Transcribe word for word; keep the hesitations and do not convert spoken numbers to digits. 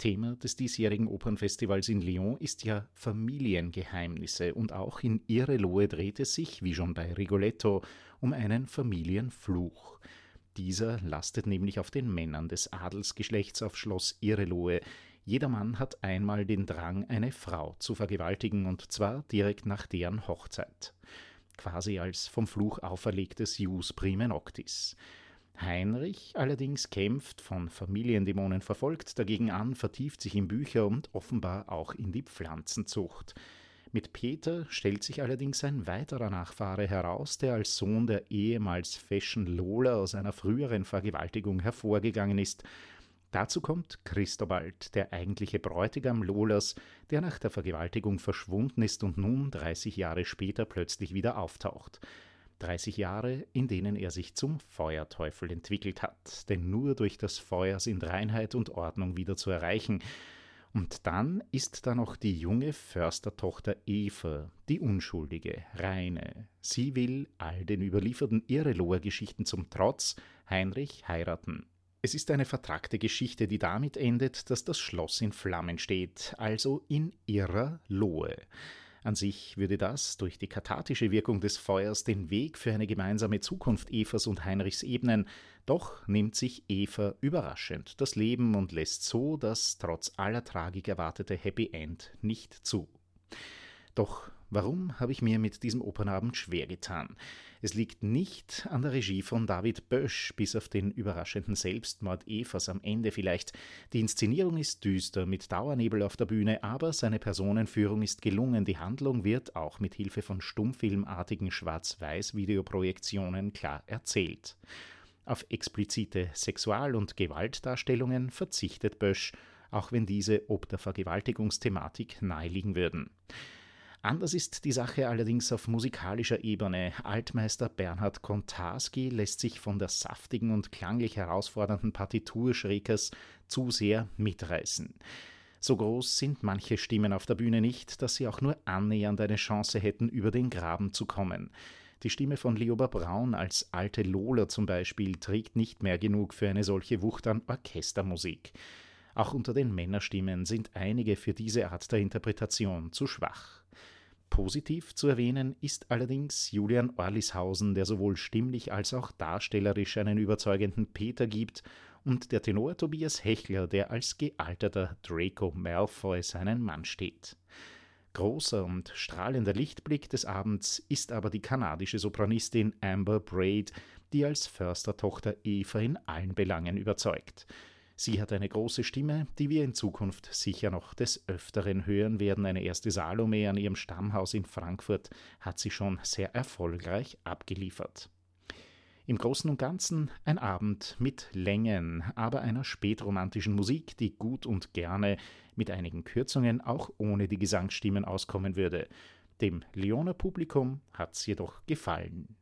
Thema des diesjährigen Opernfestivals in Lyon ist ja Familiengeheimnisse und auch in Irrelohe dreht es sich, wie schon bei Rigoletto, um einen Familienfluch. Dieser lastet nämlich auf den Männern des Adelsgeschlechts auf Schloss Irrelohe. Jeder Mann hat einmal den Drang, eine Frau zu vergewaltigen, und zwar direkt nach deren Hochzeit. Quasi als vom Fluch auferlegtes Jus prime noctis. Heinrich allerdings kämpft, von Familiendämonen verfolgt, dagegen an, vertieft sich in Bücher und offenbar auch in die Pflanzenzucht. Mit Peter stellt sich allerdings ein weiterer Nachfahre heraus, der als Sohn der ehemals Fashion Lola aus einer früheren Vergewaltigung hervorgegangen ist. Dazu kommt Christobald, der eigentliche Bräutigam Lolas, der nach der Vergewaltigung verschwunden ist und nun dreißig Jahre später plötzlich wieder auftaucht. dreißig Jahre, in denen er sich zum Feuerteufel entwickelt hat, denn nur durch das Feuer sind Reinheit und Ordnung wieder zu erreichen. Und dann ist da noch die junge Förstertochter Eva, die unschuldige, reine. Sie will, all den überlieferten Irreloher Geschichten zum Trotz, Heinrich heiraten. Es ist eine vertrackte Geschichte, die damit endet, dass das Schloss in Flammen steht, also in irrer Lohe. An sich würde das durch die kathartische Wirkung des Feuers den Weg für eine gemeinsame Zukunft Evas und Heinrichs ebnen, doch nimmt sich Eva überraschend das Leben und lässt so das trotz aller Tragik erwartete Happy End nicht zu. Doch warum habe ich mir mit diesem Opernabend schwer getan? Es liegt nicht an der Regie von David Bösch, bis auf den überraschenden Selbstmord Evas am Ende vielleicht. Die Inszenierung ist düster, mit Dauernebel auf der Bühne, aber seine Personenführung ist gelungen. Die Handlung wird auch mit Hilfe von stummfilmartigen Schwarz-Weiß-Videoprojektionen klar erzählt. Auf explizite Sexual- und Gewaltdarstellungen verzichtet Bösch, auch wenn diese ob der Vergewaltigungsthematik naheliegen würden. Anders ist die Sache allerdings auf musikalischer Ebene. Altmeister Bernhard Kontarski lässt sich von der saftigen und klanglich herausfordernden Partitur Schrekers zu sehr mitreißen. So groß sind manche Stimmen auf der Bühne nicht, dass sie auch nur annähernd eine Chance hätten, über den Graben zu kommen. Die Stimme von Lioba Braun als alte Lola zum Beispiel trägt nicht mehr genug für eine solche Wucht an Orchestermusik. Auch unter den Männerstimmen sind einige für diese Art der Interpretation zu schwach. Positiv zu erwähnen ist allerdings Julian Orlishausen, der sowohl stimmlich als auch darstellerisch einen überzeugenden Peter gibt, und der Tenor Tobias Hechler, der als gealterter Draco Malfoy seinen Mann steht. Großer und strahlender Lichtblick des Abends ist aber die kanadische Sopranistin Amber Braid, die als Förstertochter Eva in allen Belangen überzeugt. Sie hat eine große Stimme, die wir in Zukunft sicher noch des Öfteren hören werden. Eine erste Salome an ihrem Stammhaus in Frankfurt hat sie schon sehr erfolgreich abgeliefert. Im Großen und Ganzen ein Abend mit Längen, aber einer spätromantischen Musik, die gut und gerne mit einigen Kürzungen auch ohne die Gesangsstimmen auskommen würde. Dem Lyoner Publikum hat's jedoch gefallen.